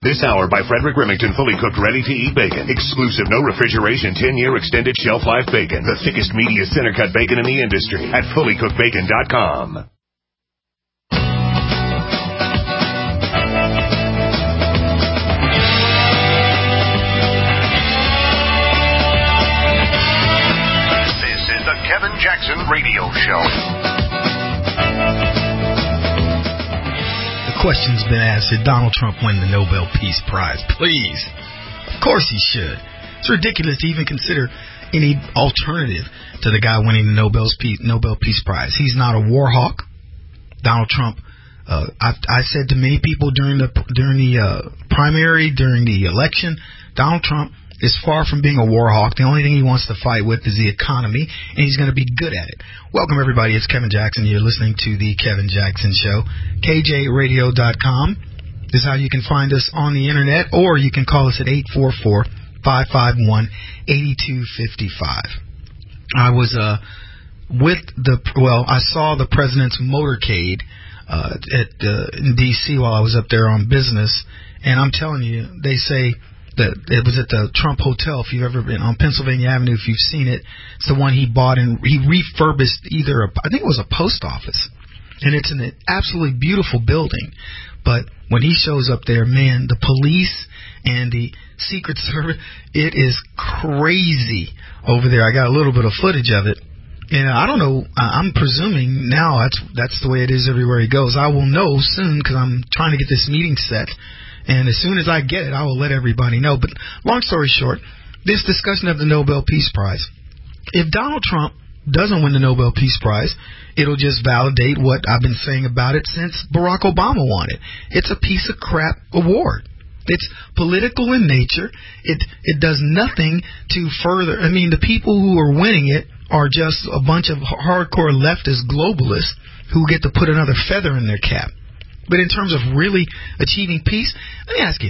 This hour by Frederick Remington, fully cooked, ready-to-eat bacon. Exclusive, no refrigeration, 10-year extended shelf life bacon. The thickest, meatiest, center-cut bacon in the industry at fullycookedbacon.com. This is the Kevin Jackson Radio Show. Question's been asked, should Donald Trump win the Nobel Peace Prize? Please. Of course he should. It's ridiculous to even consider any alternative to the guy winning the Nobel Peace Prize. He's not a war hawk. Donald Trump, I said to many people during the primary, during the election, Donald Trump is far from being a war hawk. The only thing he wants to fight with is the economy, and he's going to be good at it. Welcome, everybody. It's Kevin Jackson. You're listening to the Kevin Jackson Show. KJRadio.com is how you can find us on the Internet, or you can call us at 844-551-8255. I was I saw the president's motorcade in D.C. while I was up there on business, and I'm telling you, they say that it was at the Trump Hotel. If you've ever been on Pennsylvania Avenue, if you've seen it, it's the one he bought and he refurbished I think it was a post office. And it's an absolutely beautiful building. But when he shows up there, man, the police and the Secret Service, it is crazy over there. I got a little bit of footage of it. And I don't know, I'm presuming now that's the way it is everywhere he goes. I will know soon because I'm trying to get this meeting set. And as soon as I get it, I will let everybody know. But long story short, this discussion of the Nobel Peace Prize, if Donald Trump doesn't win the Nobel Peace Prize, it'll just validate what I've been saying about it since Barack Obama won it. It's a piece of crap award. It's political in nature. It does nothing to further. I mean, the people who are winning it are just a bunch of hardcore leftist globalists who get to put another feather in their cap. But in terms of really achieving peace, let me ask you,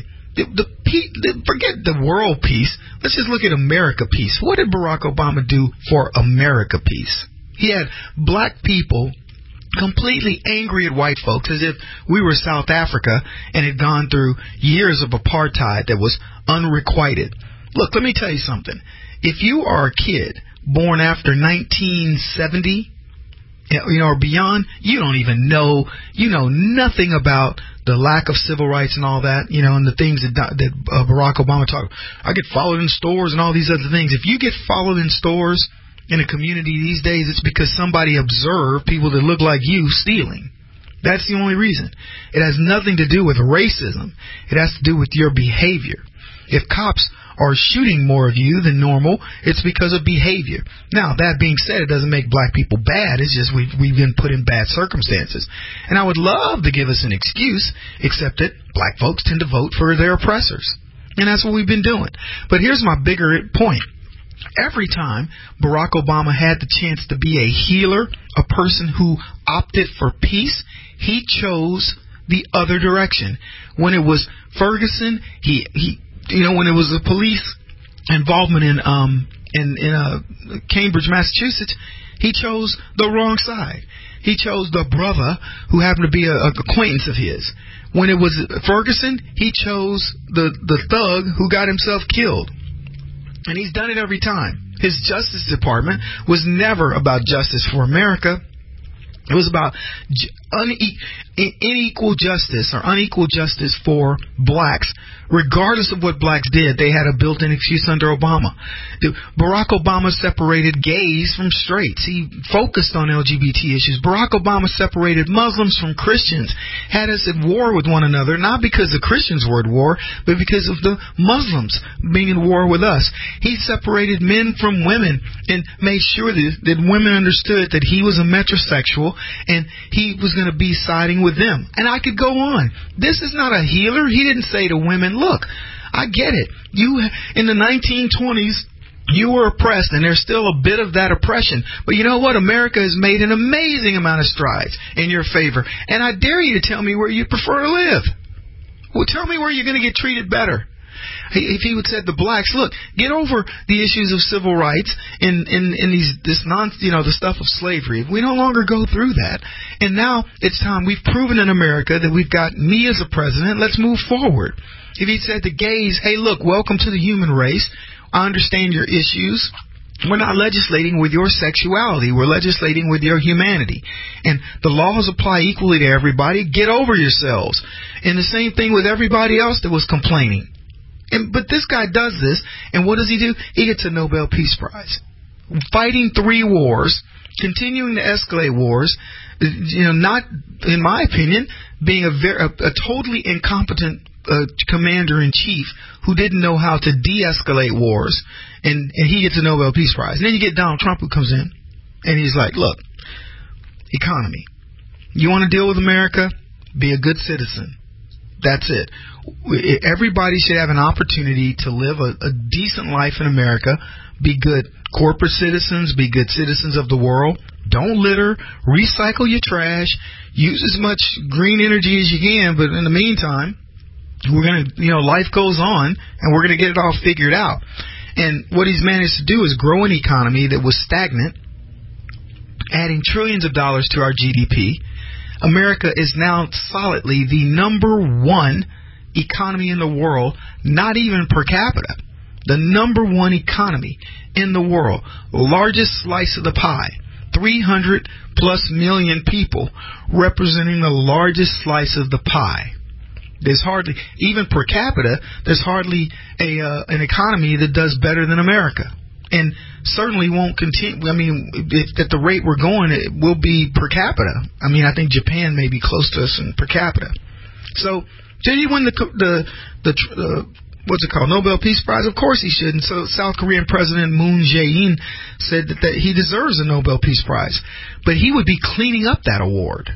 forget the world peace. Let's just look at America peace. What did Barack Obama do for America peace? He had black people completely angry at white folks as if we were South Africa and had gone through years of apartheid that was unrequited. Look, let me tell you something. If you are a kid born after 1970, or beyond, you don't even know, nothing about the lack of civil rights and all that, and the things that Barack Obama talked about. I get followed in stores and all these other things. If you get followed in stores in a community these days, it's because somebody observed people that look like you stealing. That's the only reason. It has nothing to do with racism. It has to do with your behavior. If cops are shooting more of you than normal, it's because of behavior. Now, that being said, it doesn't make black people bad. It's just we've been put in bad circumstances. And I would love to give us an excuse, except that black folks tend to vote for their oppressors. And that's what we've been doing. But here's my bigger point. Every time Barack Obama had the chance to be a healer, a person who opted for peace, he chose the other direction. When it was Ferguson, when it was the police involvement in Cambridge, Massachusetts, he chose the wrong side. He chose the brother who happened to be an acquaintance of his. When it was Ferguson, he chose the thug who got himself killed. And he's done it every time. His Justice Department was never about justice for America. It was about unequal justice or unequal justice for blacks. Regardless of what blacks did, they had a built-in excuse under Obama. Barack Obama separated gays from straights. He focused on LGBT issues. Barack Obama separated Muslims from Christians, had us at war with one another, not because the Christians were at war, but because of the Muslims being at war with us. He separated men from women and made sure that women understood that he was a metrosexual and he was going to be siding with them. And I could go on. This is not a healer. He didn't say to women, look, I get it. You in the 1920s, you were oppressed, and there's still a bit of that oppression. But you know what? America has made an amazing amount of strides in your favor. And I dare you to tell me where you prefer to live. Well, tell me where you're going to get treated better. If he would said to blacks, look, get over the issues of civil rights and the stuff of slavery. We no longer go through that. And now it's time. We've proven in America that we've got me as a president. Let's move forward. If he said to gays, hey, look, welcome to the human race. I understand your issues. We're not legislating with your sexuality. We're legislating with your humanity. And the laws apply equally to everybody. Get over yourselves. And the same thing with everybody else that was complaining. But this guy does this, and what does he do? He gets a Nobel Peace Prize. Fighting 3 wars, continuing to escalate wars, not, in my opinion, being a totally incompetent commander-in-chief who didn't know how to de-escalate wars, and he gets a Nobel Peace Prize. And then you get Donald Trump, who comes in, and he's like, look, economy. You want to deal with America? Be a good citizen. That's it. Everybody should have an opportunity to live a decent life in America, be good corporate citizens, be good citizens of the world. Don't litter, recycle your trash, use as much green energy as you can, but in the meantime, we're going to, life goes on, and we're going to get it all figured out. And what he's managed to do is grow an economy that was stagnant, adding trillions of dollars to our GDP. America is now solidly the number 1 economy in the world, not even per capita. The number 1 economy in the world, largest slice of the pie, 300 plus million people representing the largest slice of the pie. There's hardly, even per capita, there's hardly an economy that does better than America. And certainly won't continue. I mean, if at the rate we're going, it will be per capita. I mean, I think Japan may be close to us in per capita. So, did he win the what's it called, Nobel Peace Prize? Of course he should. And so South Korean President Moon Jae-in said that he deserves a Nobel Peace Prize. But he would be cleaning up that award.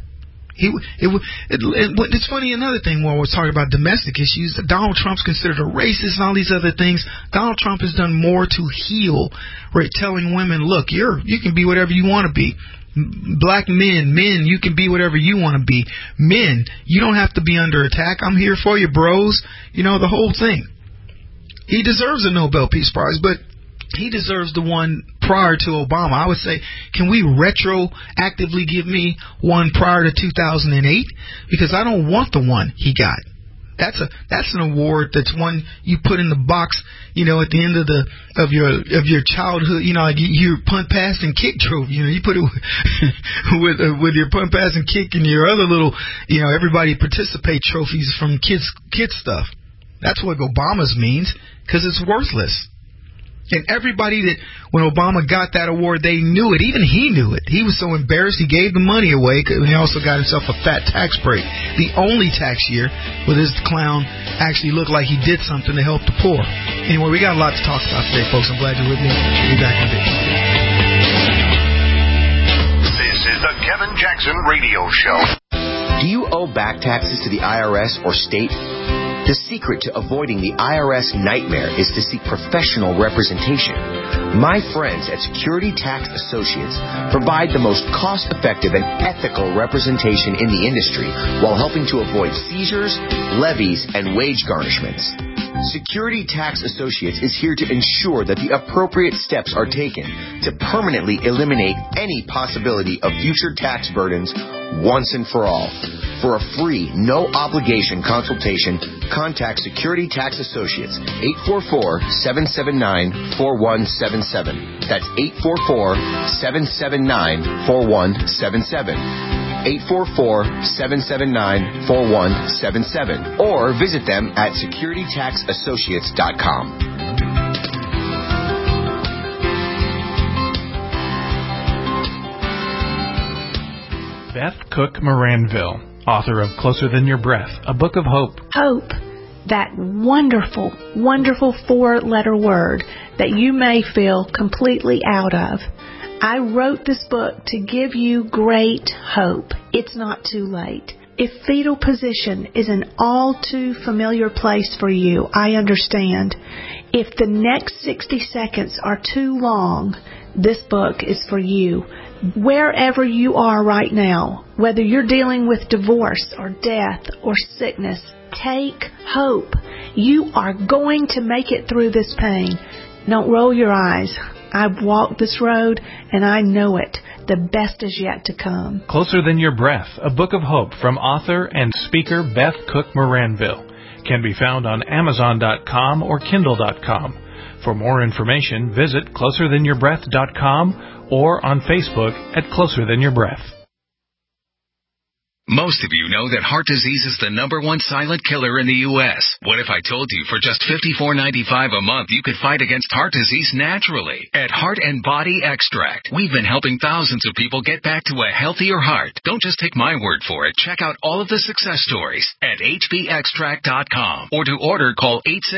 It's funny, another thing when we're talking about domestic issues, Donald Trump's considered a racist and all these other things. Donald Trump has done more to heal, right? Telling women, look, you can be whatever you want to be. Black men, you can be whatever you want to be. Men, you don't have to be under attack. I'm here for you, bros. The whole thing. He deserves a Nobel Peace Prize, but he deserves the one prior to Obama. I would say, can we retroactively give me one prior to 2008? Because I don't want the one he got. That's an award that's one you put in the box, at the end of your childhood, like your punt, pass, and kick trophy. You put it with your punt, pass, and kick and your other little, everybody participate trophies from kids stuff. That's what Obama's means, because it's worthless. And everybody when Obama got that award, they knew it. Even he knew it. He was so embarrassed, he gave the money away. He also got himself a fat tax break. The only tax year where this clown actually looked like he did something to help the poor. Anyway, we got a lot to talk about today, folks. I'm glad you're with me. We'll be back in a bit. This is the Kevin Jackson Radio Show. Do you owe back taxes to the IRS or state? The secret to avoiding the IRS nightmare is to seek professional representation. My friends at Security Tax Associates provide the most cost-effective and ethical representation in the industry while helping to avoid seizures, levies, and wage garnishments. Security Tax Associates is here to ensure that the appropriate steps are taken to permanently eliminate any possibility of future tax burdens once and for all. For a free, no-obligation consultation, contact Security Tax Associates, 844-779-4177. That's 844-779-4177. 844-779-4177. Or visit them at securitytaxassociates.com. Beth Cook Moranville, author of Closer Than Your Breath, a book of hope. Hope, that wonderful, wonderful 4-letter word that you may feel completely out of. I wrote this book to give you great hope. It's not too late. If fetal position is an all too familiar place for you, I understand. If the next 60 seconds are too long, this book is for you. Wherever you are right now, whether you're dealing with divorce or death or sickness, take hope. You are going to make it through this pain. Don't roll your eyes. I've walked this road, and I know it. The best is yet to come. Closer Than Your Breath, a book of hope from author and speaker Beth Cook Moranville. can be found on Amazon.com or Kindle.com. For more information, visit closerthanyourbreath.com or on Facebook at Closer Than Your Breath. Most of you know that heart disease is the #1 silent killer in the U.S. What if I told you for just $54.95 a month you could fight against heart disease naturally? At Heart and Body Extract, we've been helping thousands of people get back to a healthier heart. Don't just take my word for it. Check out all of the success stories at hbextract.com. Or to order, call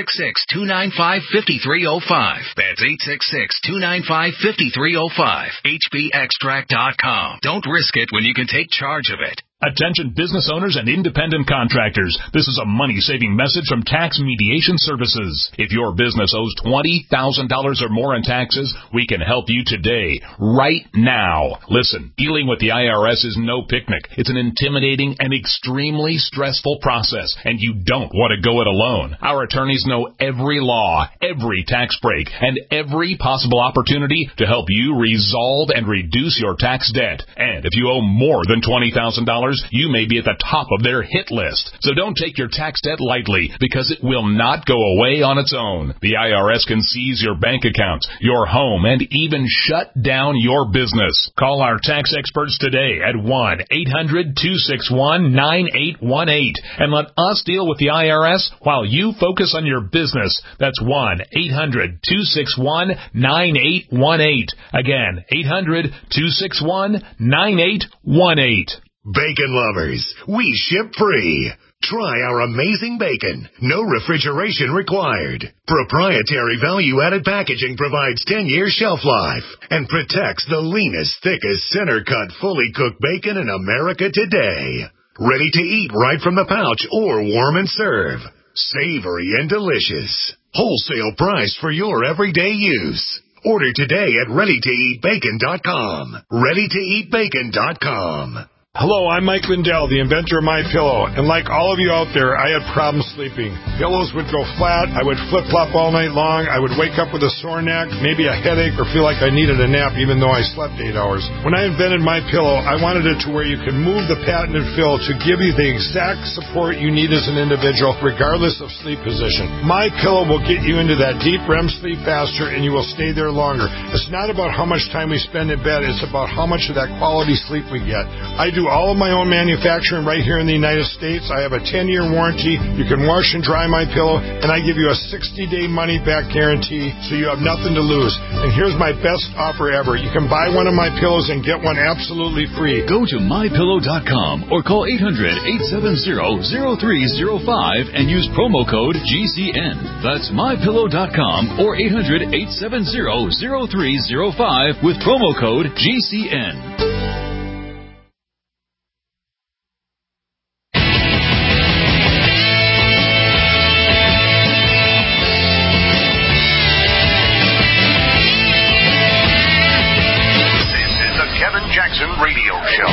866-295-5305. That's 866-295-5305. hbextract.com. Don't risk it when you can take charge of it. Attention business owners and independent contractors. This is a money-saving message from Tax Mediation Services. If your business owes $20,000 or more in taxes, we can help you today, right now. Listen, dealing with the IRS is no picnic. It's an intimidating and extremely stressful process, and you don't want to go it alone. Our attorneys know every law, every tax break, and every possible opportunity to help you resolve and reduce your tax debt. And if you owe more than $20,000, you may be at the top of their hit list. So don't take your tax debt lightly, because it will not go away on its own. The IRS can seize your bank accounts, your home, and even shut down your business. Call our tax experts today at 1-800-261-9818 and let us deal with the IRS while you focus on your business. That's 1-800-261-9818. Again, 800-261-9818. Bacon lovers, we ship free. Try our amazing bacon. No refrigeration required. Proprietary value-added packaging provides 10-year shelf life and protects the leanest, thickest, center-cut, fully cooked bacon in America today. Ready to eat right from the pouch or warm and serve. Savory and delicious. Wholesale price for your everyday use. Order today at ReadyToEatBacon.com. ReadyToEatBacon.com. Hello, I'm Mike Lindell, the inventor of MyPillow, and like all of you out there, I had problems sleeping. Pillows would go flat, I would flip-flop all night long, I would wake up with a sore neck, maybe a headache, or feel like I needed a nap even though I slept 8 hours. When I invented MyPillow, I wanted it to where you could move the patented fill to give you the exact support you need as an individual, regardless of sleep position. MyPillow will get you into that deep REM sleep faster, and you will stay there longer. It's not about how much time we spend in bed, it's about how much of that quality sleep we get. I do all of my own manufacturing right here in the United States. I have a 10-year warranty. You can wash and dry my pillow, and I give you a 60-day money-back guarantee, so you have nothing to lose. And here's my best offer ever. You can buy one of my pillows and get one absolutely free. Go to MyPillow.com or call 800-870-0305 and use promo code GCN. That's MyPillow.com or 800-870-0305 with promo code GCN. Radio show.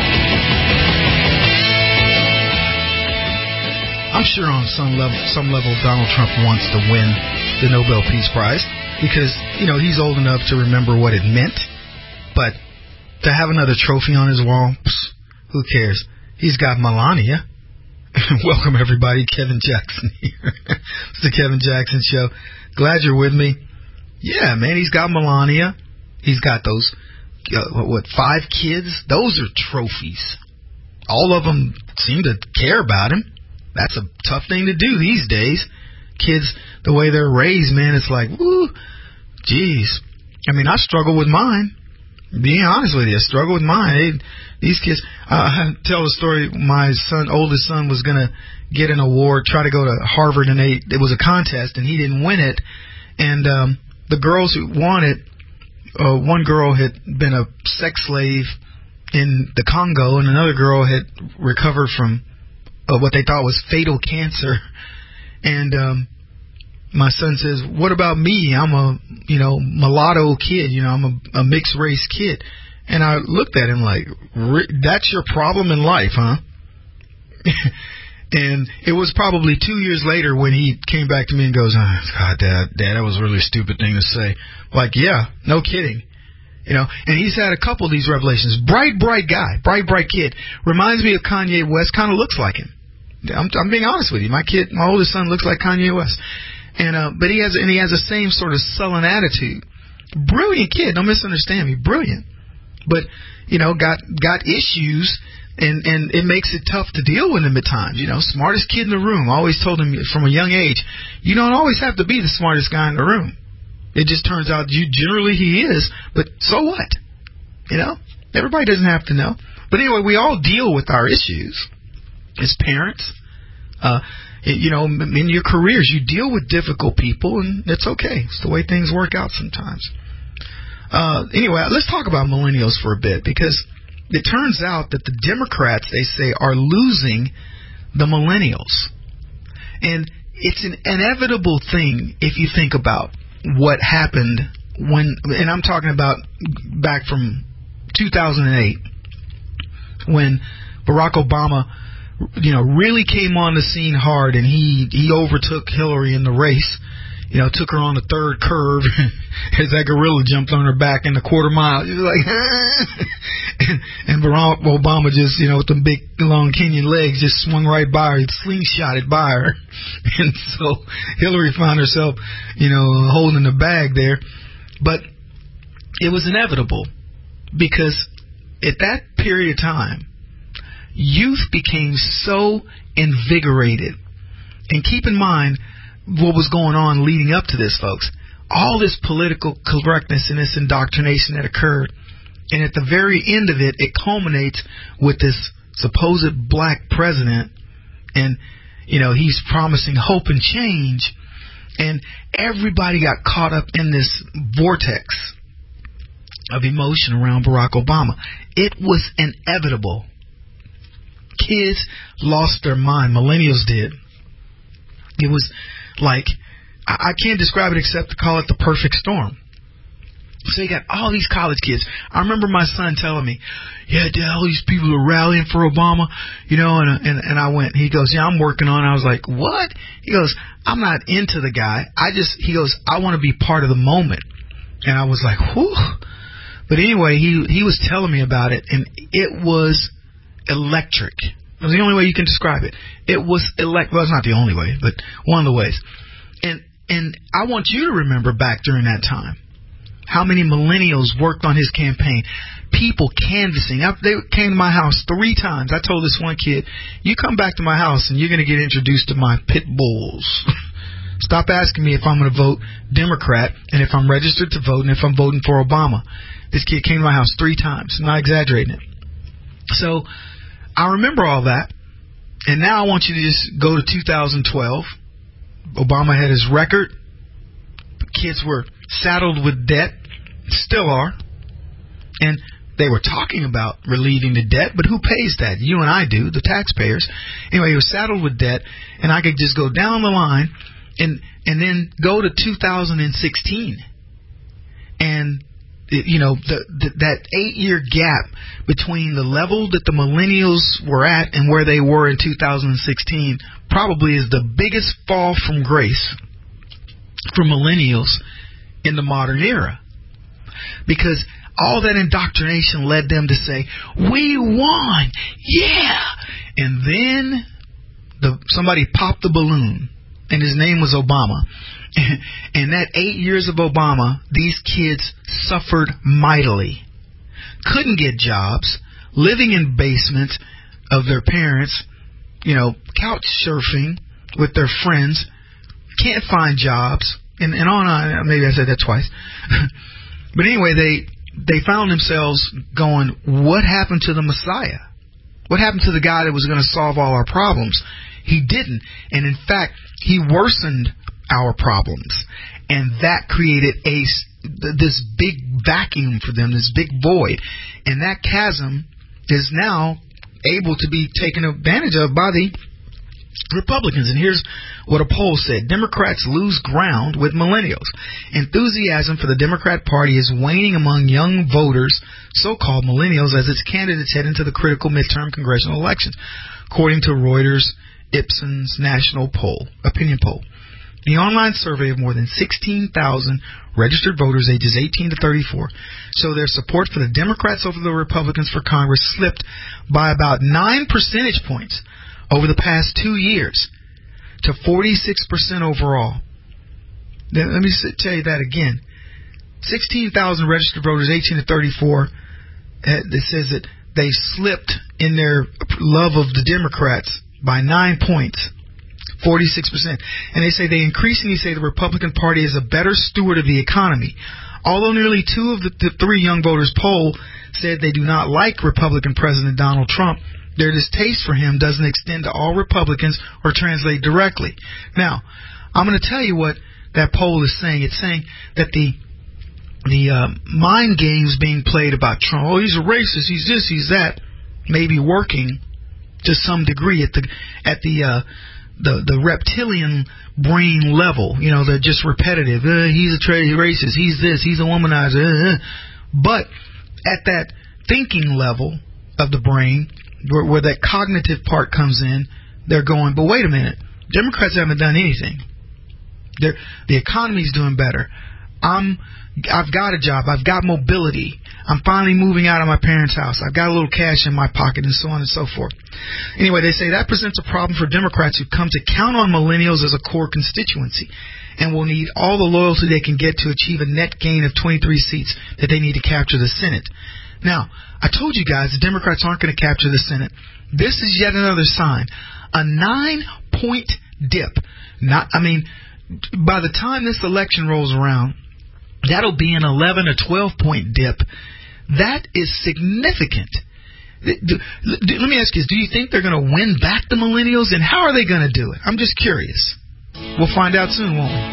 I'm sure on some level Donald Trump wants to win the Nobel Peace Prize because, he's old enough to remember what it meant. But to have another trophy on his wall, who cares? He's got Melania. Welcome, everybody. Kevin Jackson here. It's the Kevin Jackson Show. Glad you're with me. Yeah, man, he's got Melania. He's got those... 5 kids? Those are trophies. All of them seem to care about him. That's a tough thing to do these days. Kids, the way they're raised, man, it's like, woo, geez. I mean, I struggle with mine. Being honest with you, I struggle with mine. These kids, I tell the story, my oldest son was going to get an award, try to go to Harvard, and it was a contest, and he didn't win it. And the girls who won it, one girl had been a sex slave in the Congo, and another girl had recovered from what they thought was fatal cancer. And my son says, "What about me? I'm a mulatto kid. I'm a mixed race kid." And I looked at him like, "That's your problem in life, huh?" And it was probably 2 years later when he came back to me and goes, "Oh, God, Dad, that was a really stupid thing to say." Like, yeah, no kidding. And he's had a couple of these revelations. Bright guy, bright kid. Reminds me of Kanye West, kind of looks like him. I'm being honest with you. My oldest son looks like Kanye West. But he has the same sort of sullen attitude. Brilliant kid, don't misunderstand me. Brilliant. But, got issues, and it makes it tough to deal with him at times. Smartest kid in the room. I always told him from a young age, you don't always have to be the smartest guy in the room. It just turns out generally he is, but so what? Everybody doesn't have to know. But anyway, we all deal with our issues as parents. In your careers, you deal with difficult people, and it's okay. It's the way things work out sometimes. Anyway, let's talk about millennials for a bit, because it turns out that the Democrats, they say, are losing the millennials. And it's an inevitable thing if you think about what happened and I'm talking about back from 2008, when Barack Obama, really came on the scene hard, and he overtook Hillary in the race. Took her on the third curve as that gorilla jumped on her back in the quarter mile. She was like, and Barack Obama just, with the big, long Kenyan legs, just swung right by her, slingshotted by her. And so Hillary found herself, holding the bag there. But it was inevitable, because at that period of time, youth became so invigorated. And keep in mind what was going on leading up to this, folks. All this political correctness and this indoctrination that occurred. And at the very end of it, it culminates with this supposed black president. And, he's promising hope and change. And everybody got caught up in this vortex of emotion around Barack Obama. It was inevitable. Kids lost their mind. Millennials did. It was like, I can't describe it except to call it the perfect storm. So you got all these college kids. I remember my son telling me, yeah, Dad, all these people are rallying for Obama, and I went, he goes, yeah, I'm working on it. I was like, what? He goes, I'm not into the guy. He goes, I want to be part of the moment. And I was like, whew. But anyway, he was telling me about it, and it was electric. It was the only way you can describe it. It was well, it's not the only way, but one of the ways. And I want you to remember back during that time how many millennials worked on his campaign. People canvassing. They came to my house 3 times. I told this one kid, you come back to my house and you're going to get introduced to my pit bulls. Stop asking me if I'm going to vote Democrat and if I'm registered to vote and if I'm voting for Obama. This kid came to my house 3 times. I'm not exaggerating it. So I remember all that. And now I want you to just go to 2012. Obama had his record. Kids were saddled with debt. Still are. And they were talking about relieving the debt, but who pays that? You and I do, the taxpayers. Anyway, he was saddled with debt, and I could just go down the line and then go to 2016. And that 8-year gap between the level that the millennials were at and where they were in 2016 probably is the biggest fall from grace for millennials in the modern era. Because all that indoctrination led them to say, we won, yeah. And then somebody popped the balloon, and his name was Obama. And that 8 years of Obama, these kids suffered mightily. Couldn't get jobs, living in basements of their parents, couch surfing with their friends, can't find jobs, and on. Maybe I said that twice. But anyway, they found themselves going, what happened to the Messiah? What happened to the guy that was going to solve all our problems? He didn't. And in fact, he worsened our problems. And that created this big vacuum for them, this big void. And that chasm is now able to be taken advantage of by the Republicans. And here's what a poll said. Democrats lose ground with millennials. Enthusiasm for the Democrat Party is waning among young voters, so-called millennials, as its candidates head into the critical midterm congressional elections, according to Reuters Ipson's national opinion poll. The online survey of more than 16,000 registered voters ages 18 to 34 show their support for the Democrats over the Republicans for Congress slipped by about 9 percentage points, over the past 2 years to 46% overall. Then let me tell you that again. 16,000 registered voters, 18 to 34. It says that they slipped in their love of the Democrats by 9 points, 46%. And they increasingly say the Republican Party is a better steward of the economy. Although nearly 2 of the 3 young voters polled said they do not like Republican President Donald Trump, their distaste for him doesn't extend to all Republicans or translate directly. Now, I'm going to tell you what that poll is saying. It's saying that the mind games being played about Trump, oh, he's a racist, he's this, he's that, may be working to some degree at the reptilian brain level. You know, they're just repetitive. He's a racist, he's this, he's a womanizer. But at that thinking level of the brain, where that cognitive part comes in, they're going, but wait a minute, Democrats haven't done anything. The economy's doing better. I've got a job. I've got mobility. I'm finally moving out of my parents' house. I've got a little cash in my pocket, and so on and so forth. Anyway, they say that presents a problem for Democrats who've come to count on millennials as a core constituency and will need all the loyalty they can get to achieve a net gain of 23 seats that they need to capture the Senate. Now, I told you guys the Democrats aren't going to capture the Senate. This is yet another sign. A 9-point dip. By the time this election rolls around, that'll be an 11 or 12-point dip. That is significant. Let me ask you this. Do you think they're going to win back the millennials? And how are they going to do it? I'm just curious. We'll find out soon, won't we?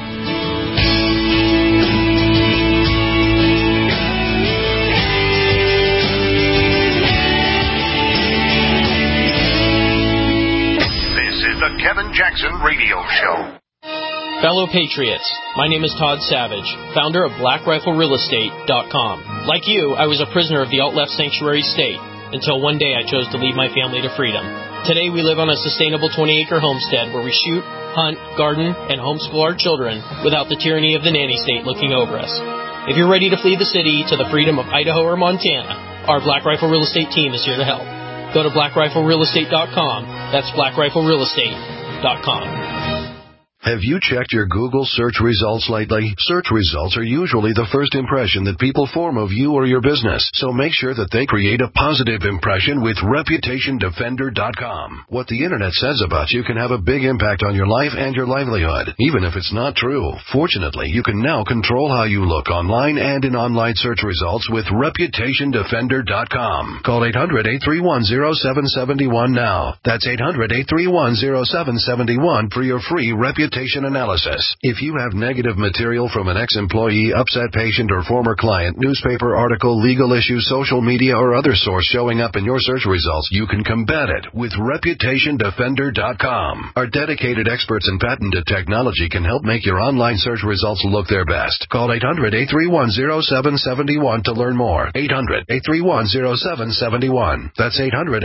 This is the Kevin Jackson Radio Show. Fellow Patriots, my name is Todd Savage, founder of BlackRifleRealEstate.com. Like you, I was a prisoner of the alt-left sanctuary state until one day I chose to lead my family to freedom. Today we live on a sustainable 20-acre homestead where we shoot, hunt, garden, and homeschool our children without the tyranny of the nanny state looking over us. If you're ready to flee the city to the freedom of Idaho or Montana, our Black Rifle Real Estate team is here to help. Go to BlackRifleRealEstate.com. That's BlackRifleRealEstate.com. Have you checked your Google search results lately? Search results are usually the first impression that people form of you or your business, so make sure that they create a positive impression with ReputationDefender.com. What the Internet says about you can have a big impact on your life and your livelihood, even if it's not true. Fortunately, you can now control how you look online and in online search results with ReputationDefender.com. Call 800-831-0771 now. That's 800-831-0771 for your free reputation analysis. If you have negative material from an ex-employee, upset patient, or former client, newspaper article, legal issue, social media, or other source showing up in your search results, you can combat it with ReputationDefender.com. Our dedicated experts in patented technology can help make your online search results look their best. Call 800-831-0771 to learn more. 800-831-0771. That's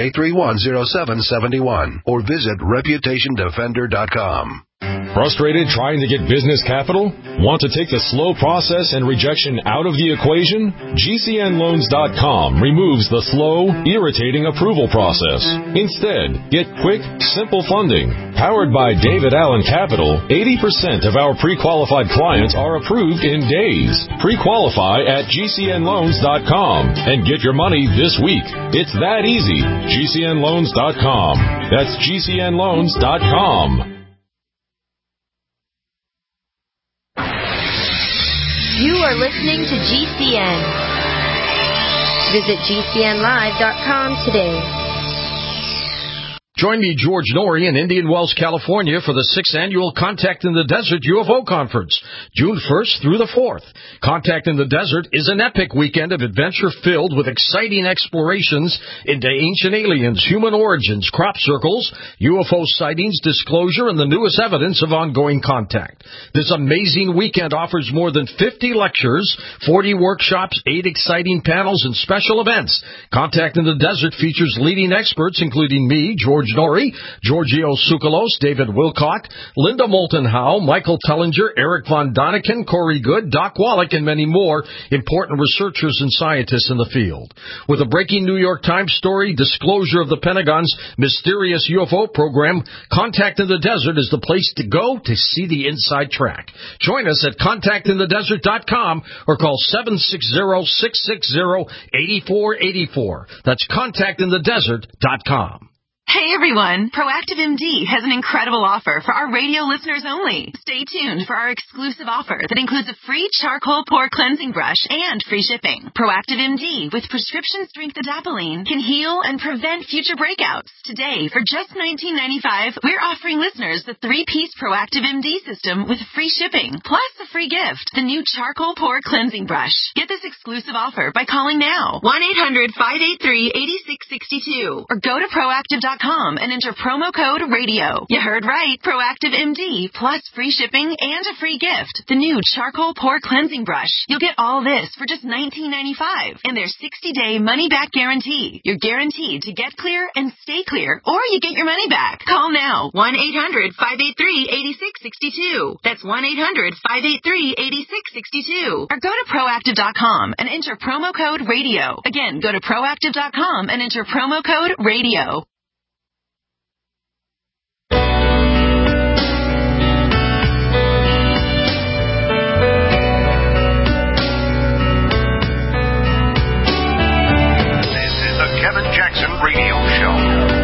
800-831-0771. Or visit ReputationDefender.com. Frustrated trying to get business capital? Want to take the slow process and rejection out of the equation? GCNLoans.com removes the slow, irritating approval process. Instead, get quick, simple funding. Powered by David Allen Capital, 80% of our pre-qualified clients are approved in days. Pre-qualify at GCNLoans.com and get your money this week. It's that easy. GCNLoans.com. That's GCNLoans.com. You are listening to GCN. Visit GCNlive.com today. Join me, George Norrie, in Indian Wells, California for the 6th Annual Contact in the Desert UFO Conference, June 1st through the 4th. Contact in the Desert is an epic weekend of adventure filled with exciting explorations into ancient aliens, human origins, crop circles, UFO sightings, disclosure, and the newest evidence of ongoing contact. This amazing weekend offers more than 50 lectures, 40 workshops, 8 exciting panels, and special events. Contact in the Desert features leading experts, including me, George George Norrie, Giorgio Tsoukalos, David Wilcock, Linda Moulton Howe, Michael Tellinger, Eric Von Daniken, Corey Good, Doc Wallach, and many more important researchers and scientists in the field. With a breaking New York Times story, disclosure of the Pentagon's mysterious UFO program, Contact in the Desert is the place to go to see the inside track. Join us at contactinthedesert.com or call 760-660-8484. That's contactinthedesert.com. Hey everyone, Proactive MD has an incredible offer for our radio listeners only. Stay tuned for our exclusive offer that includes a free charcoal pore cleansing brush and free shipping. Proactive MD with prescription strength adapalene can heal and prevent future breakouts. Today, for just $19.95, we're offering listeners the 3-piece Proactive MD system with free shipping, plus a free gift, the new charcoal pore cleansing brush. Get this exclusive offer by calling now, 1-800-583-8662, or go to proactive.com and enter promo code RADIO. You heard right. Proactive MD plus free shipping and a free gift. The new charcoal pore cleansing brush. You'll get all this for just $19.95 and their 60-day money-back guarantee. You're guaranteed to get clear and stay clear, or you get your money back. Call now. 1-800-583-8662. That's 1-800-583-8662. Or go to proactive.com and enter promo code RADIO. Again, go to proactive.com and enter promo code RADIO. Kevin Jackson Radio Show.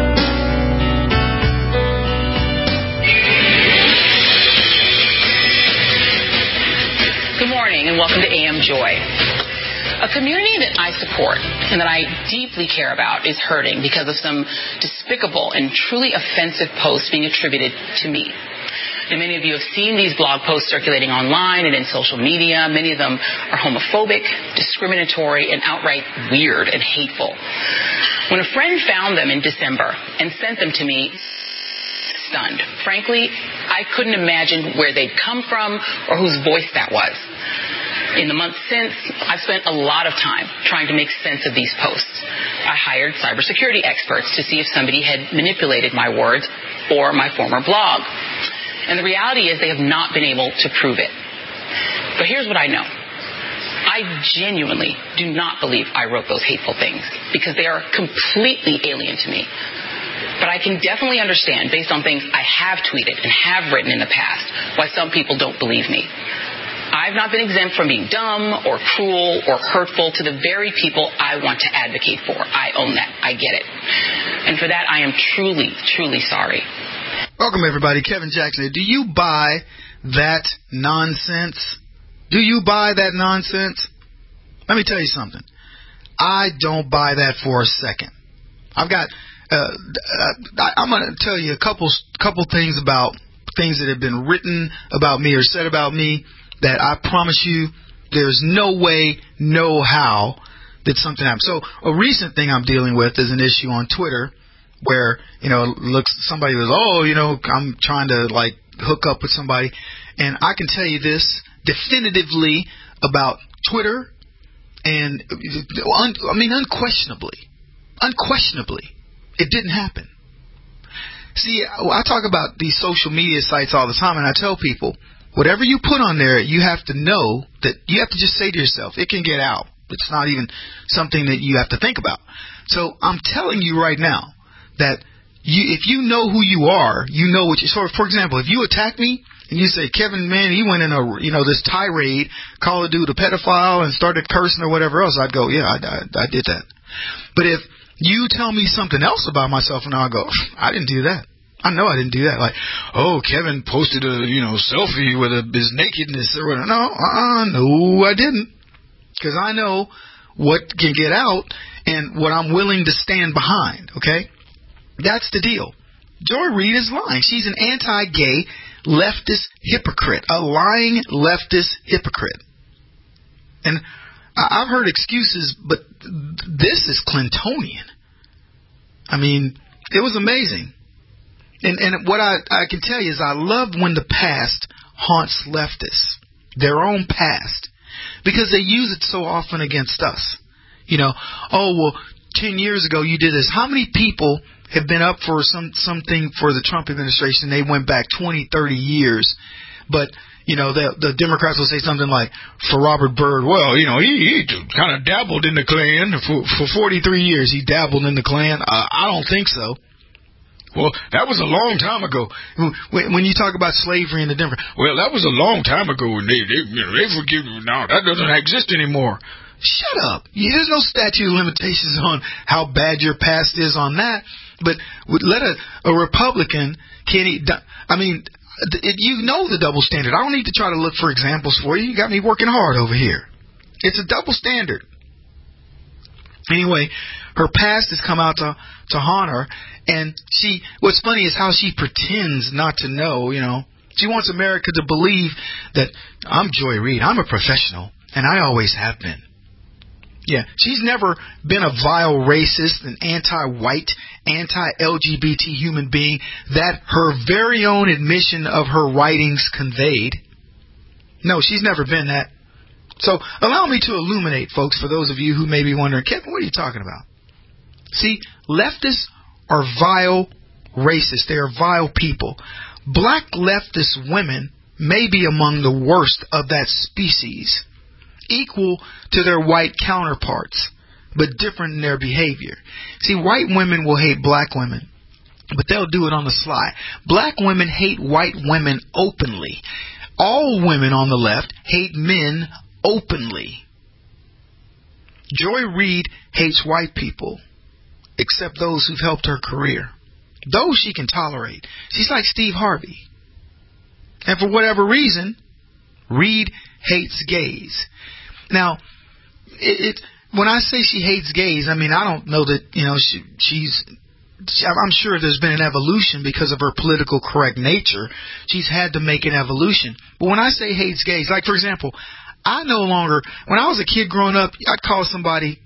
Good morning and welcome to AM Joy. A community that I support and that I deeply care about is hurting because of some despicable and truly offensive posts being attributed to me. And many of you have seen these blog posts circulating online and in social media. Many of them are homophobic, discriminatory, and outright weird and hateful. When a friend found them in December and sent them to me, stunned. Frankly, I couldn't imagine where they'd come from or whose voice that was. In the months since, I've spent a lot of time trying to make sense of these posts. I hired cybersecurity experts to see if somebody had manipulated my words or my former blog. And the reality is they have not been able to prove it. But here's what I know. I genuinely do not believe I wrote those hateful things because they are completely alien to me. But I can definitely understand, based on things I have tweeted and have written in the past, why some people don't believe me. I've not been exempt from being dumb or cruel or hurtful to the very people I want to advocate for. I own that. I get it. And for that, I am truly, truly sorry. Welcome, everybody. Kevin Jackson. Do you buy that nonsense? Do you buy that nonsense? Let me tell you something. I don't buy that for a second. I've got. I'm going to tell you a couple things about things that have been written about me or said about me that I promise you there's no way, no how that something happened. So a recent thing I'm dealing with is an issue on Twitter where, somebody was, I'm trying to hook up with somebody. And I can tell you this definitively about Twitter and, unquestionably, it didn't happen. See, I talk about these social media sites all the time, and I tell people, whatever you put on there, you have to know that you have to just say to yourself, it can get out. It's not even something that you have to think about. So I'm telling you right now that if you know who you are, you know what you. So, for example, if you attack me and you say, Kevin, man, he went in this tirade, call a dude a pedophile and started cursing or whatever else, I'd go, yeah, I did that. But if you tell me something else about myself and I'll go, I didn't do that. I know I didn't do that. Like, Kevin posted a, selfie with his nakedness or whatever. No, I didn't. Because I know what can get out and what I'm willing to stand behind, okay? That's the deal. Joy Reid is lying. She's an anti-gay leftist hypocrite, a lying leftist hypocrite. And I've heard excuses, but this is Clintonian. I mean, it was amazing. And what I can tell you is I love when the past haunts leftists, their own past, because they use it so often against us. 10 years ago you did this. How many people have been up for something for the Trump administration. They went back 20, 30 years. But, the Democrats will say something like, for Robert Byrd, well, he kind of dabbled in the Klan. For 43 years, he dabbled in the Klan. I don't think so. Well, that was a long time ago. When you talk about slavery in the Democrats, well, that was a long time ago, and they forgive me now. That doesn't exist anymore. Shut up. There's no statute of limitations on how bad your past is on that. But let a Republican, the double standard. I don't need to try to look for examples for you. You got me working hard over here. It's a double standard. Anyway, her past has come out to haunt her. And what's funny is how she pretends not to know, She wants America to believe that I'm Joy Reid. I'm a professional, and I always have been. Yeah, she's never been a vile racist, an anti-white, anti-LGBT human being that her very own admission of her writings conveyed. No, she's never been that. So allow me to illuminate, folks, for those of you who may be wondering, Kevin, what are you talking about? See, leftists are vile racists. They are vile people. Black leftist women may be among the worst of that species, equal to their white counterparts, but different in their behavior. See, white women will hate black women, but they'll do it on the sly. Black women hate white women openly. All women on the left hate men openly. Joy Reid hates white people, except those who've helped her career. Those she can tolerate. She's like Steve Harvey. And for whatever reason, Reid hates gays. Now, when I say she hates gays, I don't know that, I'm sure there's been an evolution because of her political correct nature. She's had to make an evolution. But when I say hates gays, like, for example, I no longer, when I was a kid growing up, I'd call somebody,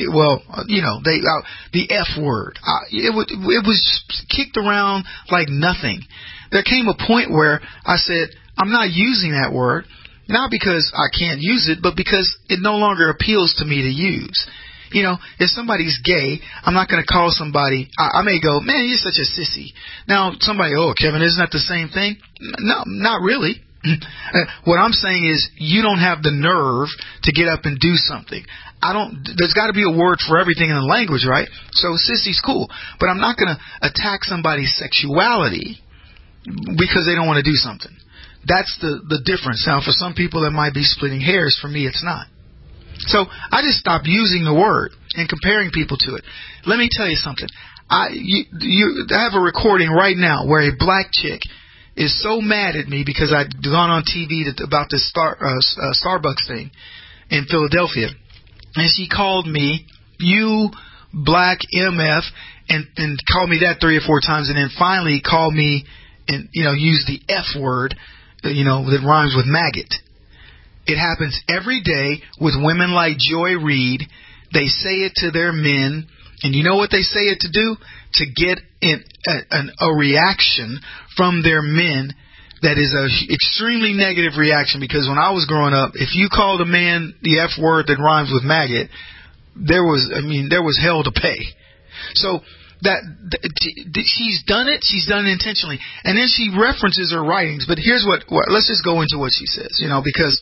the F word. It was kicked around like nothing. There came a point where I said, I'm not using that word, not because I can't use it, but because it no longer appeals to me to use. If somebody's gay, I'm not going to call somebody, I may go, man, you're such a sissy. Now, somebody, oh, Kevin, isn't that the same thing? No, not really. What I'm saying is you don't have the nerve to get up and do something. There's got to be a word for everything in the language, right? So sissy's cool. But I'm not going to attack somebody's sexuality because they don't want to do something. That's the difference. Now, for some people, that might be splitting hairs. For me, it's not. So I just stopped using the word and comparing people to it. Let me tell you something. I have a recording right now where a black chick is so mad at me because I'd gone on TV about this Starbucks thing in Philadelphia. And she called me, you black MF, and called me that 3 or 4 times, and then finally called me and, used the F word, that rhymes with maggot. It happens every day with women like Joy Reid. They say it to their men, and you know what they say it to do? To get a reaction from their men that is a extremely negative reaction, because when I was growing up, if you called a man the F word that rhymes with maggot, there was hell to pay. So she's done it. She's done it intentionally, and then she references her writings. But here's what let's just go into what she says, because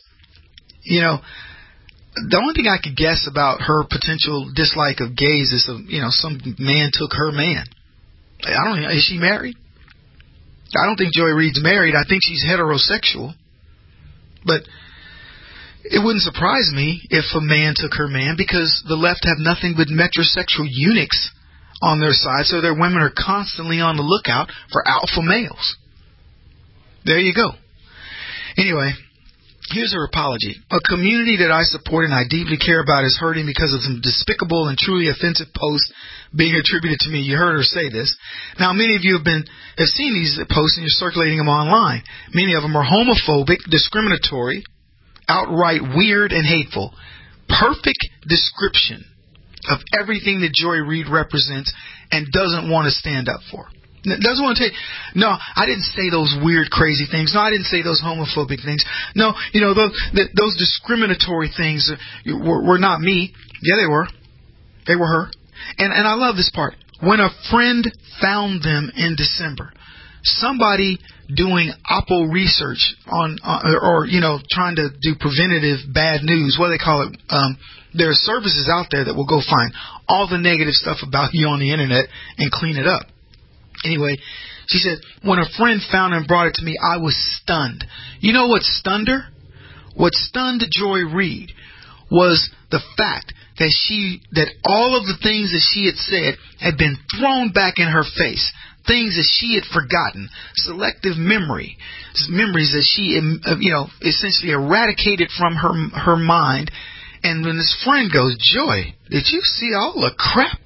the only thing I could guess about her potential dislike of gays is some man took her man. I don't know. Is she married? I don't think Joy Reid's married. I think she's heterosexual. But it wouldn't surprise me if a man took her man, because the left have nothing but metrosexual eunuchs on their side, so their women are constantly on the lookout for alpha males. There you go. Anyway, here's her apology. A community that I support and I deeply care about is hurting because of some despicable and truly offensive posts being attributed to me. You heard her say this. Now, many of you have seen these posts and you're circulating them online. Many of them are homophobic, discriminatory, outright weird, and hateful. Perfect description of everything that Joy Reid represents and doesn't want to stand up for. Doesn't want to take. No, I didn't say those weird, crazy things. No, I didn't say those homophobic things. No, those discriminatory things were not me. Yeah, they were. They were her. And I love this part. when a friend found them in December. Somebody doing Oppo research on, or trying to do preventative bad news. What do they call it? There are services out there that will go find all the negative stuff about you on the internet and clean it up. Anyway, she said, when a friend found and brought it to me, I was stunned. You know what stunned her? What stunned Joy Reid was the fact that all of the things that she had said had been thrown back in her face. Things that she had forgotten, selective memories that she, essentially eradicated from her mind. And when this friend goes, Joy, did you see all the crap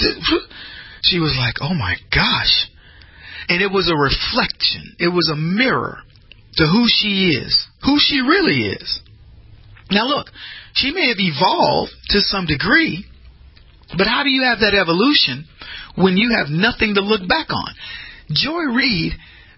she was like, oh my gosh. And it was a reflection. It was a mirror to who she is, who she really is. Now look, she may have evolved to some degree, but how do you have that evolution when you have nothing to look back on? Joy Reid,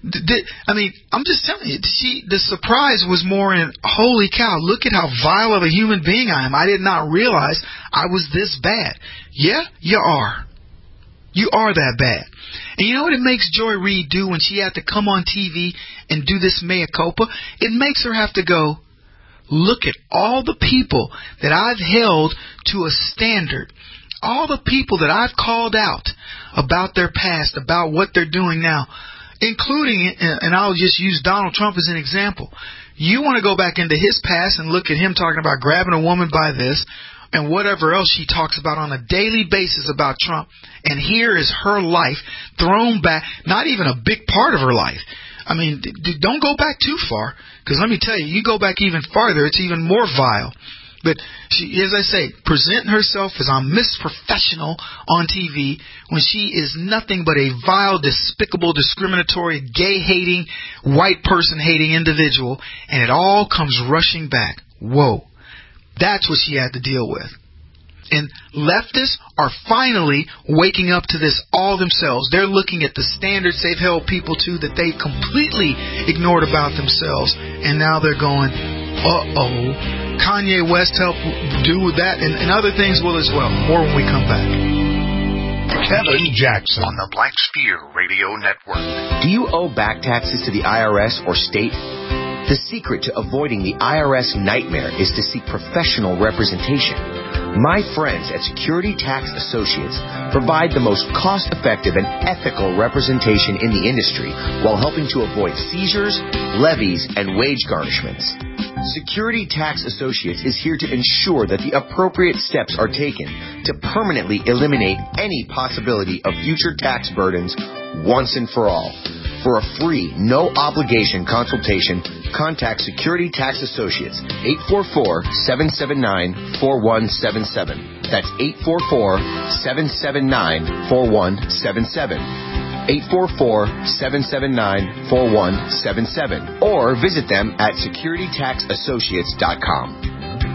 I'm just telling you, the surprise was more in, holy cow, look at how vile of a human being I am. I did not realize I was this bad. Yeah, you are. You are that bad. And you know what it makes Joy Reid do when she had to come on TV and do this mea culpa? It makes her have to go, look at all the people that I've held to a standard. All the people that I've called out about their past, about what they're doing now, including, and I'll just use Donald Trump as an example. You want to go back into his past and look at him talking about grabbing a woman by this and whatever else she talks about on a daily basis about Trump. And here is her life thrown back, not even a big part of her life. I mean, don't go back too far, because let me tell you, you go back even farther, it's even more vile. But she, as I say, presenting herself as a Miss Professional on TV when she is nothing but a vile, despicable, discriminatory, gay-hating, white person-hating individual, and it all comes rushing back. Whoa. That's what she had to deal with. And leftists are finally waking up to this all themselves. They're looking at the standards they've held people to that they completely ignored about themselves, and now they're going, uh-oh. Kanye West helped do with that, and other things will as well. More when we come back. Kevin Jackson on the Black Spear Radio Network. Do you owe back taxes to the IRS or state? The secret to avoiding the IRS nightmare is to seek professional representation. My friends at Security Tax Associates provide the most cost-effective and ethical representation in the industry while helping to avoid seizures, levies, and wage garnishments. Security Tax Associates is here to ensure that the appropriate steps are taken to permanently eliminate any possibility of future tax burdens once and for all. For a free, no-obligation consultation, contact Security Tax Associates, 844-779-4177. That's 844-779-4177. 844-779-4177. Or visit them at securitytaxassociates.com.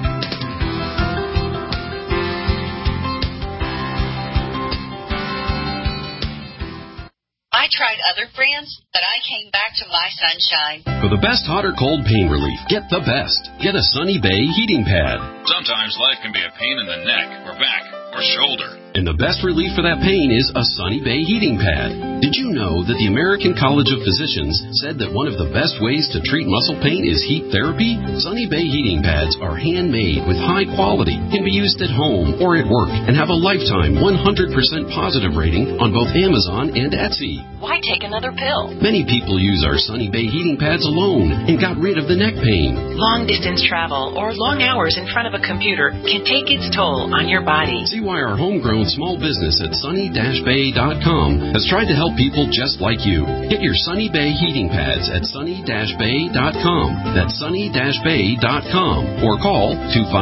I tried other brands, but I came back to My Sunshine. For the best hot or cold pain relief, get the best. Get a Sunny Bay heating pad. Sometimes life can be a pain in the neck or back or shoulder. And the best relief for that pain is a Sunny Bay heating pad. Did you know that the American College of Physicians said that one of the best ways to treat muscle pain is heat therapy? Sunny Bay heating pads are handmade with high quality, can be used at home or at work, and have a lifetime 100% positive rating on both Amazon and Etsy. Why take another pill? Many people use our Sunny Bay heating pads alone and got rid of the neck pain. Long distance travel or long hours in front of a computer can take its toll on your body. See why our homegrown small business at sunny-bay.com has tried to help people just like you. Get your Sunny Bay heating pads at sunny-bay.com. That's sunny-bay.com. Or call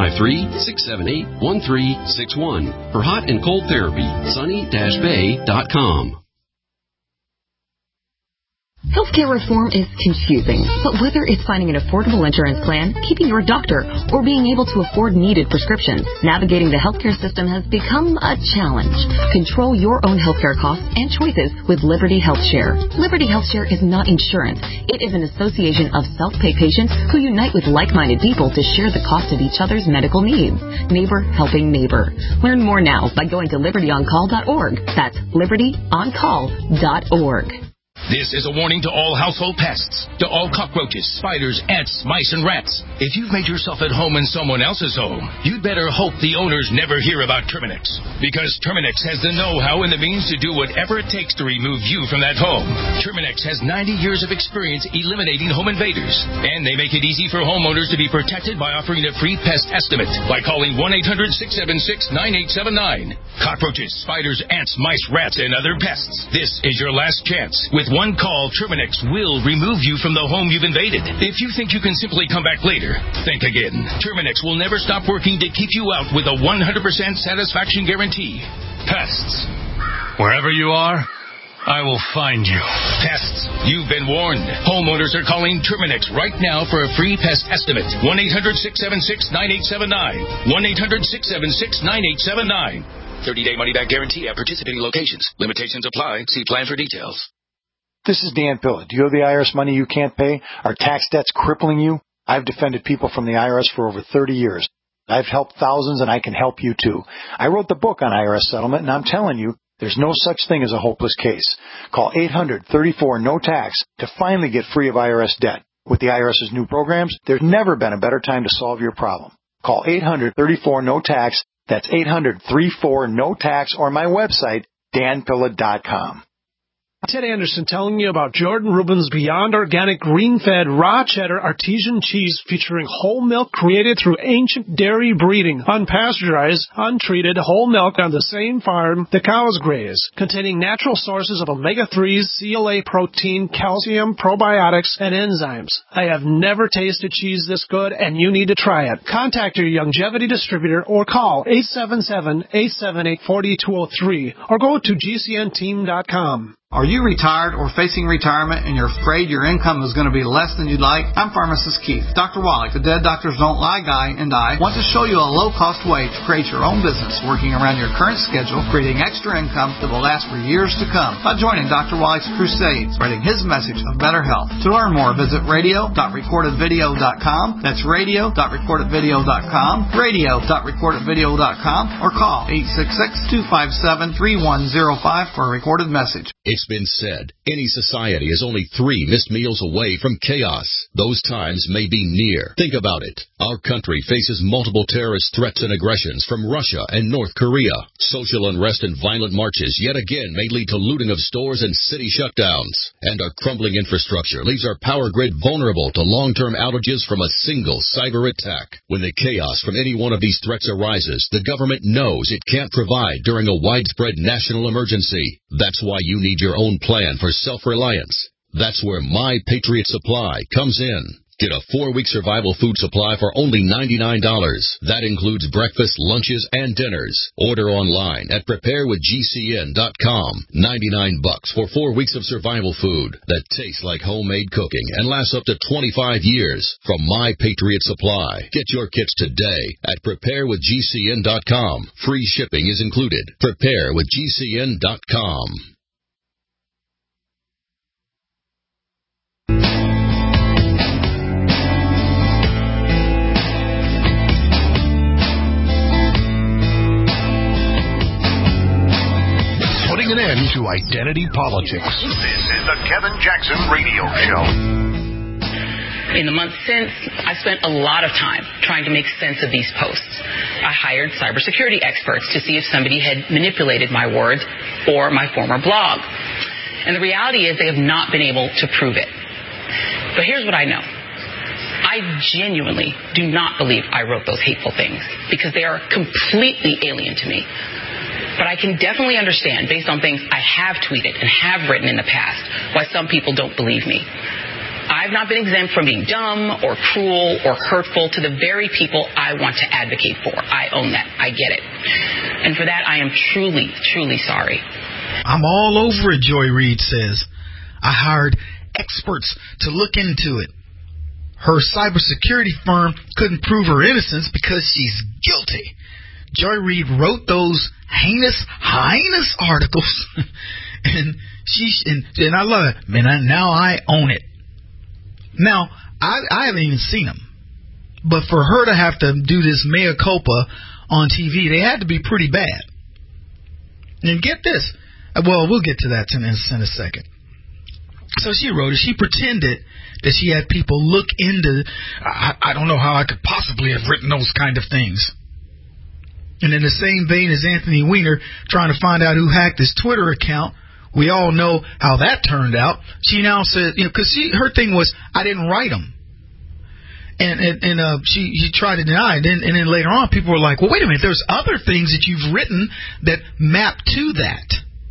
253-678-1361 for hot and cold therapy. sunny-bay.com. Healthcare reform is confusing, but whether it's finding an affordable insurance plan, keeping your doctor, or being able to afford needed prescriptions, navigating the healthcare system has become a challenge. Control your own healthcare costs and choices with Liberty HealthShare. Liberty HealthShare is not insurance. It is an association of self-pay patients who unite with like-minded people to share the cost of each other's medical needs. Neighbor helping neighbor. Learn more now by going to libertyoncall.org. That's libertyoncall.org. This is a warning to all household pests, to all cockroaches, spiders, ants, mice, and rats. If you've made yourself at home in someone else's home, you'd better hope the owners never hear about Terminix. Because Terminix has the know-how and the means to do whatever it takes to remove you from that home. Terminix has 90 years of experience eliminating home invaders. And they make it easy for homeowners to be protected by offering a free pest estimate by calling 1-800-676-9879. Cockroaches, spiders, ants, mice, rats, and other pests. This is your last chance. With one call, Terminix will remove you from the home you've invaded. If you think you can simply come back later, think again. Terminix will never stop working to keep you out with a 100% satisfaction guarantee. Pests. Wherever you are, I will find you. Pests, you've been warned. Homeowners are calling Terminix right now for a free pest estimate. 1-800-676-9879. 1-800-676-9879. 30-day money-back guarantee at participating locations. Limitations apply. See plan for details. This is Dan Pilla. Do you owe the IRS money you can't pay? Are tax debts crippling you? I've defended people from the IRS for over 30 years. I've helped thousands, and I can help you too. I wrote the book on IRS settlement, and I'm telling you, there's no such thing as a hopeless case. Call 800-34-NO-TAX to finally get free of IRS debt. With the IRS's new programs, there's never been a better time to solve your problem. Call 800-34-NO-TAX. That's 800-34-NO-TAX, or my website, danpilla.com. Ted Anderson telling you about Jordan Rubin's Beyond Organic Green-Fed Raw Cheddar Artesian Cheese featuring whole milk created through ancient dairy breeding, unpasteurized, untreated whole milk on the same farm the cows graze, containing natural sources of omega-3s, CLA protein, calcium, probiotics, and enzymes. I have never tasted cheese this good, and you need to try it. Contact your Longevity distributor or call 877-878-4203 or go to gcnteam.com. Are you retired or facing retirement and you're afraid your income is going to be less than you'd like? I'm Pharmacist Keith. Dr. Wallach, the Dead Doctors Don't Lie guy, and I want to show you a low-cost way to create your own business working around your current schedule, creating extra income that will last for years to come by joining Dr. Wallach's crusade, spreading his message of better health. To learn more, visit radio.recordedvideo.com. That's radio.recordedvideo.com, radio.recordedvideo.com, or call 866-257-3105 for a recorded message. It's been said, any society is only 3 missed meals away from chaos. Those times may be near. Think about it. Our country faces multiple terrorist threats and aggressions from Russia and North Korea. Social unrest and violent marches yet again may lead to looting of stores and city shutdowns. And our crumbling infrastructure leaves our power grid vulnerable to long-term outages from a single cyber attack. When the chaos from any one of these threats arises, the government knows it can't provide during a widespread national emergency. That's why you need your own plan for self-reliance. That's where My Patriot Supply comes in. Get a 4-week survival food supply for only $99. That includes breakfast, lunches, and dinners. Order online at preparewithgcn.com. $99 for 4 weeks of survival food that tastes like homemade cooking and lasts up to 25 years from My Patriot Supply. Get your kits today at preparewithgcn.com. Free shipping is included. Preparewithgcn.com. Putting an end to identity politics. This is the Kevin Jackson Radio Show. In the months since, I spent a lot of time trying to make sense of these posts. I hired cybersecurity experts to see if somebody had manipulated my words or my former blog. And the reality is they have not been able to prove it. But here's what I know. I genuinely do not believe I wrote those hateful things because they are completely alien to me. But I can definitely understand, based on things I have tweeted and have written in the past, why some people don't believe me. I've not been exempt from being dumb or cruel or hurtful to the very people I want to advocate for. I own that. I get it. And for that, I am truly, truly sorry. I'm all over it, Joy Reid says. I hired experts to look into it. Her cybersecurity firm couldn't prove her innocence because she's guilty. Joy Reid wrote those heinous articles, and I love it. Man, now I own it. Now, I haven't even seen them, but for her to have to do this mea culpa on TV, they had to be pretty bad. And get this. Well, we'll get to that in a second. So she wrote it. She pretended that she had people look into, I don't know how I could possibly have written those kind of things. And in the same vein as Anthony Weiner trying to find out who hacked his Twitter account, we all know how that turned out. She now said, because her thing was, I didn't write them. And she tried to deny it. And then later on, people were like, well, wait a minute, there's other things that you've written that map to that.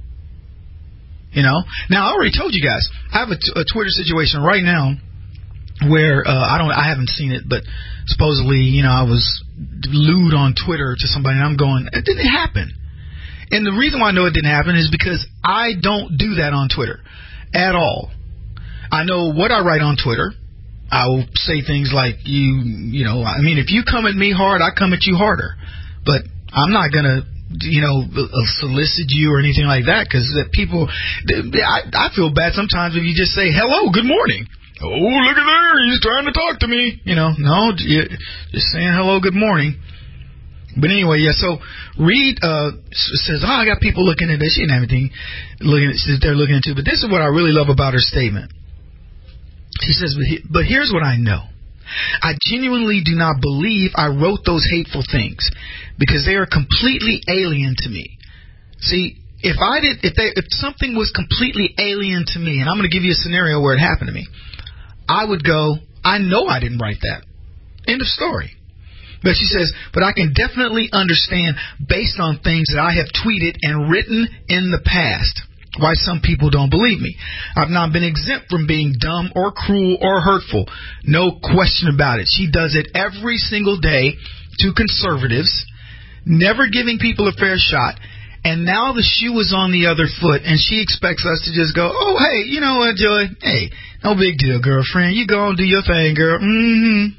Now I already told you guys, I have a Twitter situation right now where I haven't seen it, but supposedly, I was lewd on Twitter to somebody, and I'm going, it didn't happen. And the reason why I know it didn't happen is because I don't do that on Twitter at all. I know what I write on Twitter. I will say things like, if you come at me hard, I come at you harder. But I'm not going to, solicit you or anything like that, because people, I feel bad sometimes if you just say, hello, good morning. Oh, look at there, he's trying to talk to me. No, just saying hello, good morning. But anyway, yeah, so Reid says, I got people looking at this. She didn't have anything they're looking into. But this is what I really love about her statement. She says, but here's what I know. I genuinely do not believe I wrote those hateful things because they are completely alien to me. See, if something was completely alien to me, and I'm going to give you a scenario where it happened to me, I would go, I know I didn't write that. End of story. But she says, but I can definitely understand based on things that I have tweeted and written in the past why some people don't believe me. I've not been exempt from being dumb or cruel or hurtful. No question about it. She does it every single day to conservatives, never giving people a fair shot. And now the shoe is on the other foot, and she expects us to just go, oh, hey, you know what, Joy? Hey, no big deal, girlfriend. You go and do your thing, girl. Mm-hmm.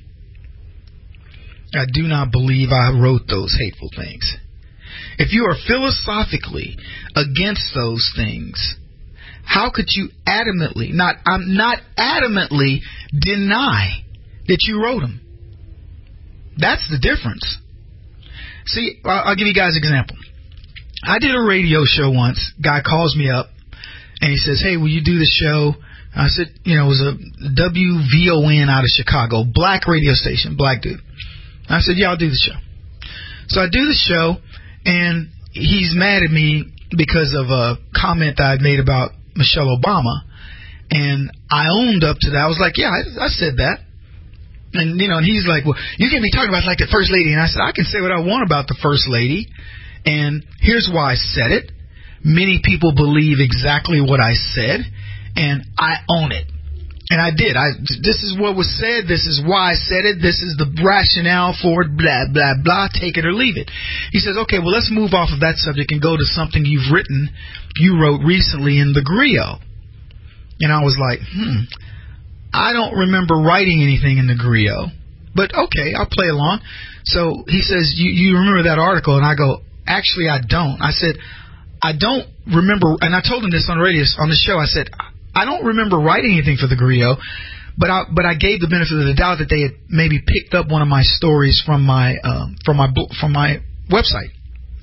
I do not believe I wrote those hateful things. If you are philosophically against those things, how could you adamantly deny that you wrote them? That's the difference. See, I'll give you guys an example. I did a radio show once. Guy calls me up and he says, hey, will you do the show? I said, it was a WVON out of Chicago, black radio station, black dude. I said, yeah, I'll do the show. So I do the show, and he's mad at me because of a comment that I made about Michelle Obama. And I owned up to that. I was like, yeah, I said that. And, and he's like, well, you can't be talking about like the First Lady. And I said, I can say what I want about the First Lady. And here's why I said it. Many people believe exactly what I said, and I own it. And I did. This is what was said. This is why I said it. This is the rationale for it, blah, blah, blah. Take it or leave it. He says, okay, well, let's move off of that subject and go to something you wrote recently in the Griot. And I was like, I don't remember writing anything in the Griot. But, okay, I'll play along. So he says, you remember that article? And I go, actually, I don't. I said, I don't remember. And I told him this on the show. I said, I don't remember writing anything for the Griot, but I gave the benefit of the doubt that they had maybe picked up one of my stories from my website.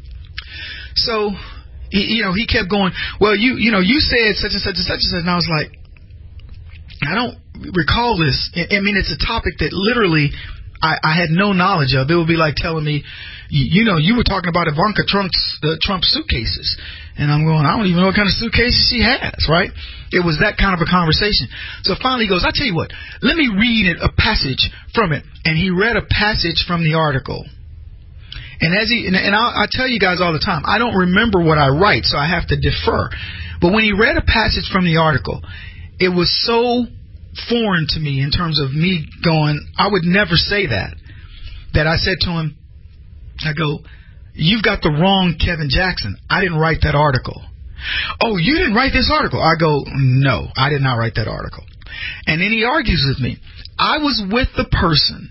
So he kept going, well, you said such and such and such and such, and I was like, I don't recall this. I mean, it's a topic that literally I had no knowledge of. It would be like telling me, you were talking about Ivanka Trump suitcases. And I'm going, I don't even know what kind of suitcases she has, right? It was that kind of a conversation. So finally he goes, I tell you what, let me read a passage from it. And he read a passage from the article. And I tell you guys all the time, I don't remember what I write, so I have to defer. But when he read a passage from the article, it was so foreign to me in terms of me going, I would never say that I said to him, I go, you've got the wrong Kevin Jackson. I didn't write that article. Oh, you didn't write this article? I go, no, I did not write that article. And then he argues with me. I was with the person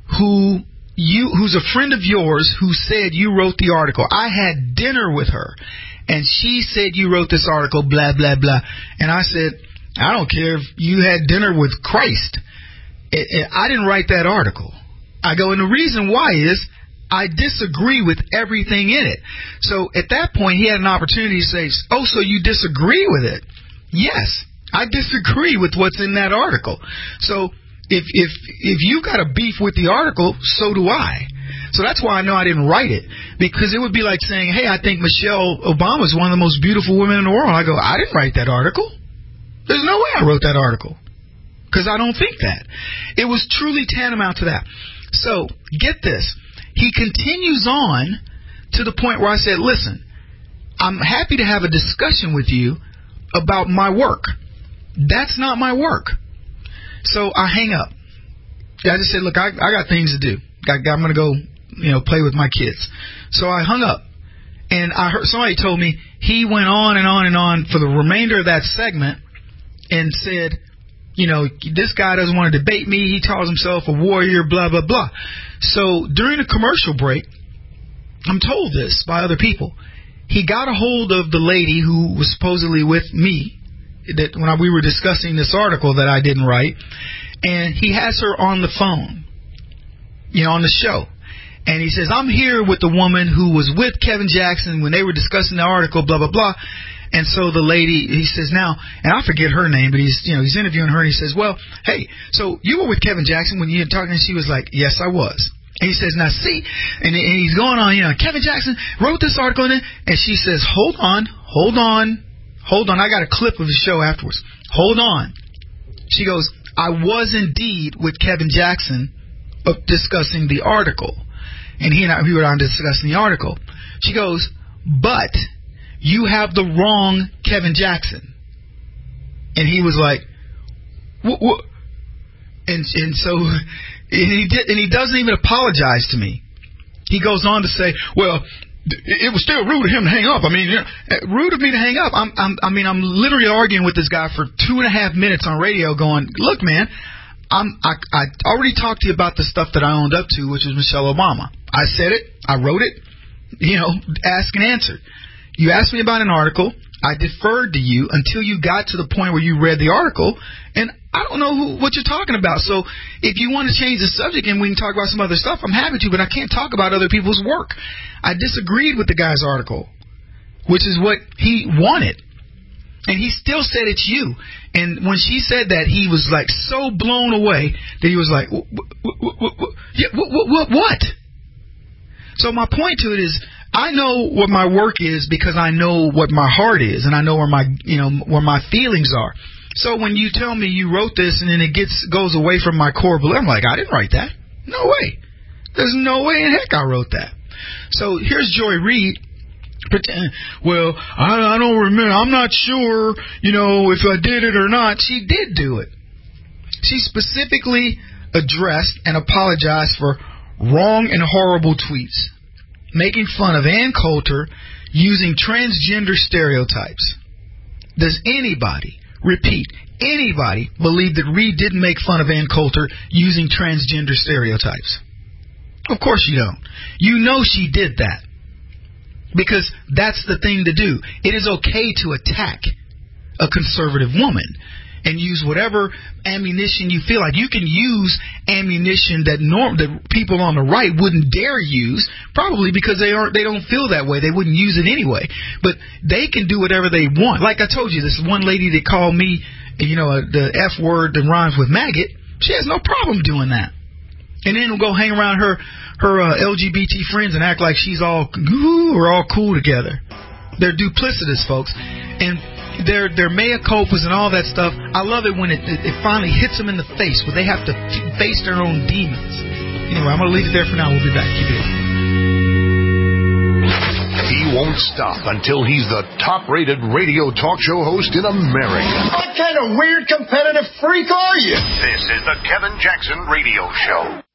who's a friend of yours who said you wrote the article. I had dinner with her, and she said you wrote this article, blah, blah, blah. And I said, I don't care if you had dinner with Christ. I didn't write that article. I go, and the reason why is I disagree with everything in it. So at that point, he had an opportunity to say, oh, so you disagree with it? Yes, I disagree with what's in that article. So if you got a beef with the article, so do I. So that's why I know I didn't write it, because it would be like saying, hey, I think Michelle Obama is one of the most beautiful women in the world. I go, I didn't write that article. There's no way I wrote that article, because I don't think that. It was truly tantamount to that. So get this. He continues on to the point where I said, listen, I'm happy to have a discussion with you about my work. That's not my work. So I hang up. I just said, look, I got things to do. I'm going to go, play with my kids. So I hung up, and I heard somebody told me he went on and on and on for the remainder of that segment and said, this guy doesn't want to debate me. He calls himself a warrior, blah, blah, blah. So during a commercial break, I'm told this by other people. He got a hold of the lady who was supposedly with me that when we were discussing this article that I didn't write, and he has her on the phone, on the show. And he says, I'm here with the woman who was with Kevin Jackson when they were discussing the article, blah, blah, blah. And so the lady, he says now, and I forget her name, but he's interviewing her, and he says, well, hey, so you were with Kevin Jackson when you were talking, and she was like, yes, I was. And he says, now see, and he's going on, Kevin Jackson wrote this article, and she says, hold on, I got a clip of the show afterwards. Hold on. She goes, I was indeed with Kevin Jackson discussing the article. And we were on discussing the article. She goes, but you have the wrong Kevin Jackson. And he was like, what? And so he doesn't even apologize to me. He goes on to say, well, it was still rude of him to hang up. I mean, rude of me to hang up. I'm literally arguing with this guy for 2.5 minutes on radio going, look, man, I already talked to you about the stuff that I owned up to, which was Michelle Obama. I said it. I wrote it. Ask and answer. You asked me about an article. I deferred to you until you got to the point where you read the article, and I don't know what you're talking about. So if you want to change the subject and we can talk about some other stuff, I'm happy to, but I can't talk about other people's work. I disagreed with the guy's article, which is what he wanted. And he still said it's you. And when she said that, he was like so blown away that he was like, what? So my point to it is, I know what my work is because I know what my heart is, and I know where my feelings are. So when you tell me you wrote this and then it goes away from my core belief, I'm like, I didn't write that. No way. There's no way in heck I wrote that. So here's Joy Reid. Well, I don't remember. I'm not sure, if I did it or not. She did do it. She specifically addressed and apologized for wrong and horrible tweets, making fun of Ann Coulter using transgender stereotypes. Does anybody believe that Reid didn't make fun of Ann Coulter using transgender stereotypes? Of course you don't. You know she did that. Because that's the thing to do. It is okay to attack a conservative woman and use whatever ammunition you feel like. You can use ammunition that people on the right wouldn't dare use, probably because they don't feel that way. They wouldn't use it anyway. But they can do whatever they want. Like I told you, this one lady that called me, the F word that rhymes with maggot, she has no problem doing that. And then we'll go hang around her LGBT friends and act like she's we're all cool together. They're duplicitous, folks. And their mea culpas and all that stuff, I love it when it finally hits them in the face, where they have to face their own demons. Anyway, I'm going to leave it there for now. We'll be back. Keep it. He won't stop until he's the top-rated radio talk show host in America. What kind of weird competitive freak are you? This is the Kevin Jackson Radio Show.